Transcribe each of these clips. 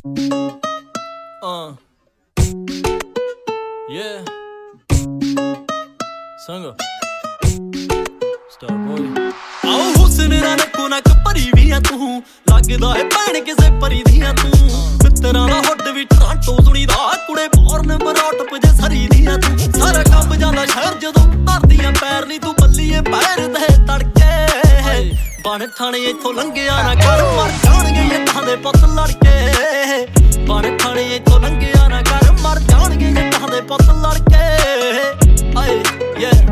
Yeah. Singer. Star boy. ਆਓ ਹੁਸਨ ਨਾਲ ਨੱਕੋ ਨੱਕ ਭਰੀ ਵੀ ਆ ਤੂੰ, ਲੱਗਦਾ ਏ ਭੈਣ ਕਿਸੇ ਪਰੀ ਦੀਆਂ ਤੂੰ। ਮਿੱਤਰਾਂ ਦਾ ਹੁੱਡ ਵੀ ਟਰਾਂਟੋ ਸੁਣੀਦਾ, ਕੁੜੇ ਬੋਰਨ ਬਰੋਟ ਪਜੇ ਸਰੀ ਦੀਆਂ ਤੂੰ। ਸਾਰਾ ਕੰਮ ਜਾਂਦਾ ਸ਼ਹਿਰ ਜਦੋਂ ਧਰਦੀਆਂ ਪੈਰ ਨੀ ਤੂੰ ਬੱਲੀਏ ਪੈਰ ਦੇ ਤੜਕੇ। ਬਣ ਥਾਣੇ ਇੱਥੋਂ ਲੰਘਿਆ ਨਾ ਕਰ, ਮਰ ਜਾਣਗੇ ਇੱਥਾਂ ਦੇ ਪੁੱਤ ਲੜਕੇ। ਬਣ ਥਾਣੇ ਇੱਥੋਂ ਲੰਘਿਆ ਨਾ ਕਰ, ਮਰ ਜਾਣਗੇ ਇੱਥਾਂ ਦੇ ਪੁੱਤ ਲੜਕੇ। ਆਏ yeah.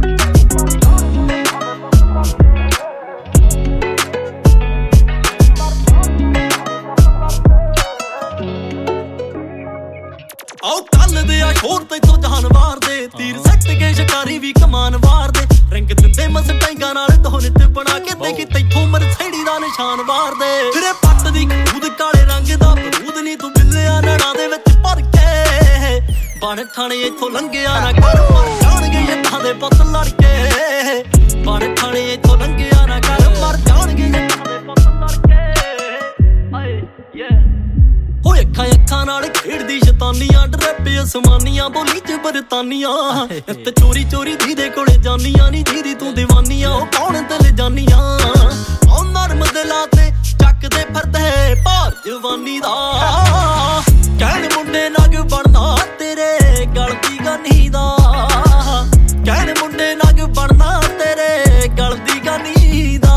ਆਓ ਕੱਲ ਦੇ ਆ ਸ਼ੋਰ ਤੈਥੋਂ ਜਾਨਵਾਰ ਦੇ, ਤੀਰ ਸੱਟ ਕੇ ਸ਼ਿਕਾਰੀ ਵੀ ਕਮਾਨ ਵਾਰ ਦੇ। ਰਿੰਗ ਦਿੰਦੇ ਮਸਟੈਂਗਾਂ ਨਾਲ ਦੋਨਿਤ ਬਣਾ ਕੇ ਦੇਖੀ ਤੈਥੋਂ ਮਰਸੈਡੀ ਦਾ ਨਿਸ਼ਾਨ ਵਾਰ ਦੇ। ਤੇਰੇ ਪੱਟ ਦੀ ਖੂਦ ਕਾਲੇ ਰੰਗ ਦਾ ਬਰੂਦ ਨੀ ਤੂੰ ਬਿੱਲਿਆ ਨੜਾਂ ਦੇ ਵਿੱਚ ਭਰ ਕੇ। ਬਣ ਥਾਣੇ ਇੱਥੋਂ ਲੰਘਿਆ ਨਾ ਕਰ, ਮਰ ਜਾਣਗੇ ਇੱਥਾਂ ਦੇ ਪੁੱਤ ਲੜਕੇ। ਬਣ ਥਾਣੇ ਇੱਥੋਂ ਲੰਘਿਆ ਨਾ ਕਰ, ਮਰ ਜਾਣਗੇ ਇੱਥਾਂ ਦੇ ਪੁੱਤ ਲੜਕੇ। ਆਏ yeah. ਹੋਏ ਅੱਖਾਂ ਨਾਲ ਖੇਡਦੀ ਸ਼ੈਤਾਨੀਆਂ, ਡਰੱਬੇ ਅਸਮਾਨੀਆਂ ਬੋਲੀ ਚ ਬਰਤਾਨੀਆਂ। ਤੇ ਚੋਰੀ ਚੋਰੀ ਦੀਦੇ ਕੋਲੇ ਜਾਨੀਆਂ ਨੀ, ਦੀਦੀ ਤੂੰ ਦੀਵਾਨੀਆਂ ਉਹ ਕੌਣ ਦਿਲ ਜਾਨੀਆਂ। ਉਹ ਨਰਮ ਦਿਲਾਂ ਤੇ ਚੱਕਦੇ ਫਿਰਦੇ ਭਾਰ ਜਵਾਨੀ ਦਾ। ਕਹਿਣ ਮੁੰਡੇ ਨਗ ਬਣਨਾ ਤੇਰੇ ਗਲ ਦੀ ਗਾਨੀ ਦਾ। ਕਹਿਣ ਮੁੰਡੇ ਨਗ ਬਣਨਾ ਤੇਰੇ ਗਲ ਦੀ ਗਾਨੀ ਦਾ।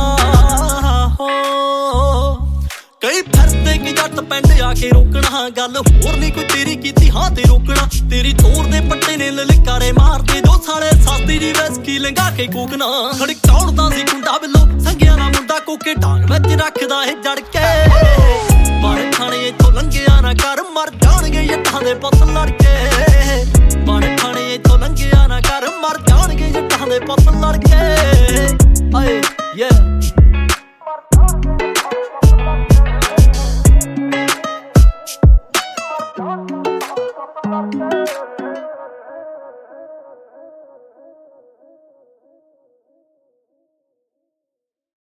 ਕਈ ਫਿਰਦੇ ਕਿ ਜੱਟ ਪਿੰਡ ਆ ਕੇ ਰੋਕਣਾ, ਗੱਲ ਹੋਰ ਨੀ ਕੋਈ ਤੇਰੀ ਕੀਤੀ ਹਾਂ ਤੇ ਰੋਕਣਾ। ਤੇਰੀ ਚੋਰ ਦੇ ਪੱਟੇ ਨੇ ਲਲਕਾਰੇ ਮਾਰਦੇ, ਜੋ ਸਾਲੇ ਸਸਤੀ ਜੀ ਵੈਸਕੀ ਲੰਘਾ ਕੇ ਕੋਕਣਾ। ਖੜਕਾਉਣ ਸੀ ਕੁੰਡਾ ਬਿੱਲੋ ਸੰਗਿਆ ਨਾ ਮੁੰਡਾ, ਕੋਕੇ ਡਾਂਗ ਵਿੱਚ ਰੱਖਦਾ ਏ ਜੜ ਕੇ। ਬਣ ਥਾਣੇ ਇੱਥੋਂ ਲੰਘਿਆ ਨਾ ਕਰ, ਮਰ ਜਾਣਗੇ ਇੱਥਾਂ ਦੇ ਪੁੱਤ ਲੜਕੇ। ਬਣ ਥਾਣੇ ਇੱਥੋਂ ਲੰਘਿਆ ਨਾ ਕਰ, ਮਰ ਜਾਣਗੇ ਇੱਥਾਂ ਦੇ ਪੁੱਤ ਲੜਕੇ। ਆਏ yeah.